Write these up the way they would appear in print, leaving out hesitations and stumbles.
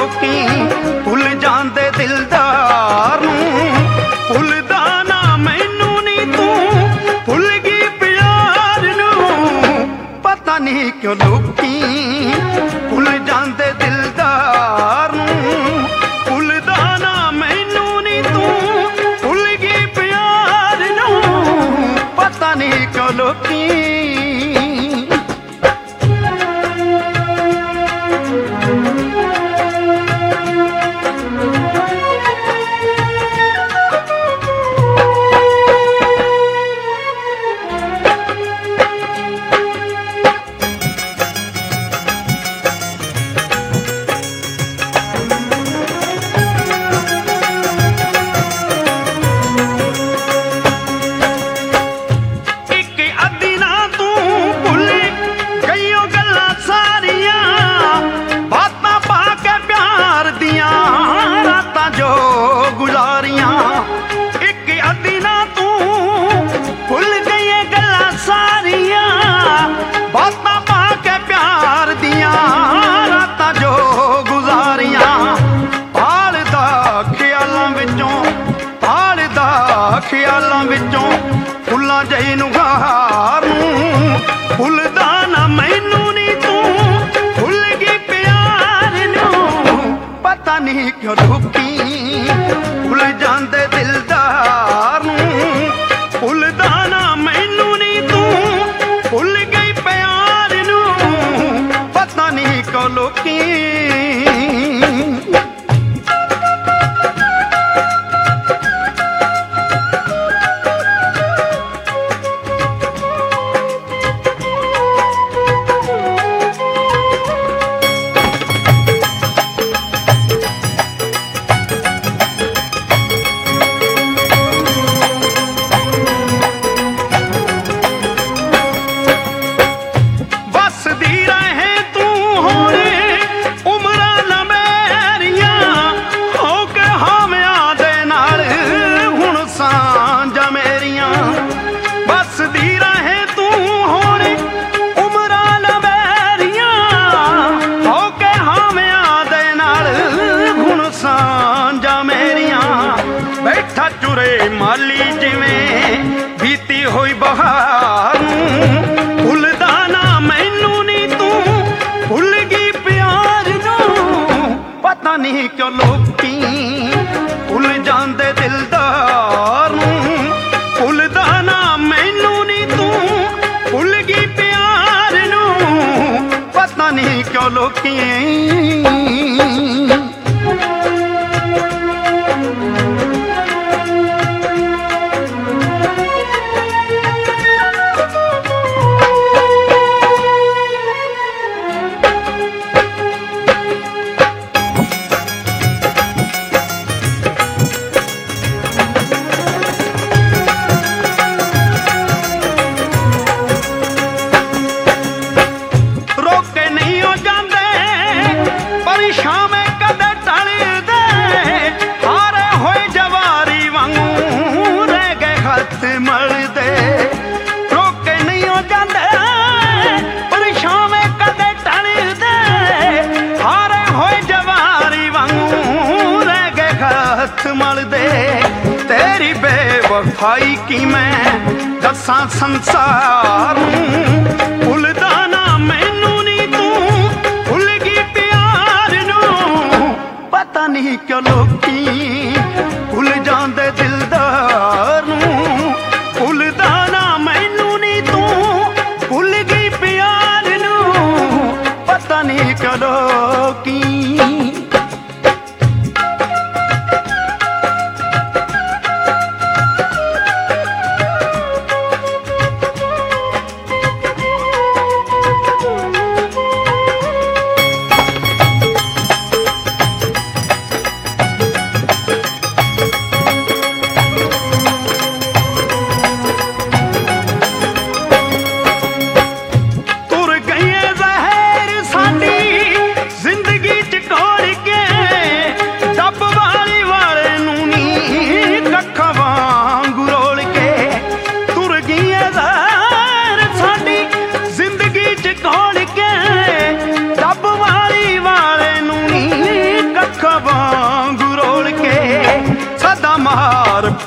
ਲੋਕੀ ਭੁੱਲ ਜਾਂਦੇ ਦਿਲਦਾਰ ਨੂੰ। ਭੁੱਲਦਾ ਨਾ ਮੈਨੂੰ ਨੀ ਤੂੰ ਭੁੱਲ ਗਈ ਪਿਆਰ ਨੂੰ। ਪਤਾ ਨਹੀਂ ਕਿਉਂ ਲੋਕੀ ਭੁੱਲ ਜਾਂਦੇ ਦਿਲਦਾਰ ਨੂੰ। ਭੁੱਲਦਾ ਨਾ ਮੈਨੂੰ ਨੀ ਤੂੰ ਭੁੱਲ ਗਈ ਪਿਆਰ ਨੂੰ। ਪਤਾ ਨਹੀਂ ਕਿਉਂ ਲੋਕੀ ਖਿਆਲਾਂ ਵਿੱਚੋਂ ਫੁੱਲਾਂ ਜਿਹੀ ਨੂੰ ਹਾਰ ਨੂੰ। ਭੁੱਲਦਾ ਨਾ ਮੈਨੂੰ ਨੀ ਤੂੰ ਭੁੱਲ ਗਈ ਪਿਆਰ ਨੂੰ। ਪਤਾ ਨਹੀਂ ਕਿਉਂ ਲੋਕੀ ਭੁੱਲ ਜਾਂਦੇ ਦਿਲਦਾਰ ਨੂੰ। ਭੁੱਲਦਾ ਨਾ ਮੈਨੂੰ ਨੀ ਤੂੰ ਭੁੱਲ ਗਈ ਪਿਆਰ ਨੂੰ। ਪਤਾ ਨਹੀਂ ਕਿਉਂ ਲੋਕੀ ਬੈਠਾ ਚੁਰੇ ਮਾਲੀ ਜਿਵੇਂ ਬੀਤੀ ਹੋਈ ਬਹਾਰ ਨੂੰ। ਭੁੱਲਦਾ ਨਾ ਮੈਨੂੰ ਨੀ ਤੂੰ ਭੁੱਲ ਗਈ ਪਿਆਰ ਨੂੰ। ਪਤਾ ਨਹੀਂ ਕਿਉਂ ਲੋਕੀ ਭੁੱਲ ਜਾਂਦੇ ਦਿਲਦਾਰ ਨੂੰ। ਭੁੱਲਦਾ ਨਾ ਮੈਨੂੰ ਨੀ ਤੂੰ ਭੁੱਲ ਗਈ ਪਿਆਰ ਨੂੰ। ਪਤਾ ਨਹੀਂ ਕਿਉਂ ਲੋਕੀ ਸ਼ਾਮੇ ਕਦੇ ਟਲਦੇ। ਹਾਰੇ ਹੋਏ ਜਵਾਰੀ ਵਾਂਗੂ ਰਹਿ ਗਏ ਹੱਥ ਮਲਦੇ। ਰੋਕੇ ਨਹੀਂ ਹੋ ਜਾਂਦੇ ਪਰ ਸ਼ਾਮੇ ਕਦੇ ਟਲਦੇ। ਹਾਰੇ ਹੋਏ ਜਵਾਰੀ ਵਾਂਗੂ ਰਹਿ ਗਏ ਹੱਥ ਮਲਦੇ। ਤੇਰੀ ਬੇਵਫਾਈ ਕੀ ਮੈਂ ਦੱਸਾਂ ਸੰਸਾਰ ਨੂੰ। ਭੁੱਲਦਾ ਨਾ ਮੈਨੂੰ ਨੀ ਤੂੰ ਭੁੱਲ ਗਈ ਪਤਾ ਨਹੀਂ ਕਿਉਂ ਲੋਕੀ ਭੁੱਲ ਜਾਂਦੇ ਦਿਲਦਾਰ ਨੂੰ। ਭੁੱਲਦਾ ਨਾ ਮੈਨੂੰ ਨੀ ਤੂੰ ਭੁੱਲ ਗਈ ਪਿਆਰ ਨੂੰ। ਪਤਾ ਨਹੀਂ ਕਿਉਂ ਲੋਕੀ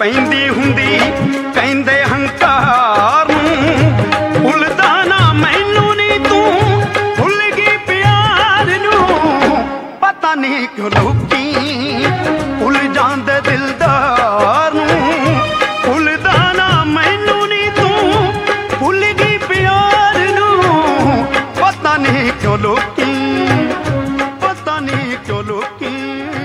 ਪੈਂਦੀ ਹੁੰਦੀ ਕਹਿੰਦੇ ਹੰਕਾਰ ਨੂੰ। ਭੁੱਲਦਾ ਨਾ ਮੈਨੂੰ ਨੀ ਤੂੰ ਭੁੱਲ ਗਈ ਪਿਆਰ ਨੂੰ। ਪਤਾ ਨਹੀਂ ਕਿਉਂ ਲੋਕੀ ਭੁੱਲ ਜਾਂਦੇ ਦਿਲਦਾਰ ਨੂੰ। ਭੁੱਲਦਾ ਨਾ ਮੈਨੂੰ ਨੀ ਤੂੰ ਭੁੱਲ ਗਈ ਪਿਆਰ ਨੂੰ। ਪਤਾ ਨਹੀਂ ਕਿਉਂ ਲੋਕੀ, ਪਤਾ ਨਹੀਂ ਕਿਉਂ ਲੋਕੀ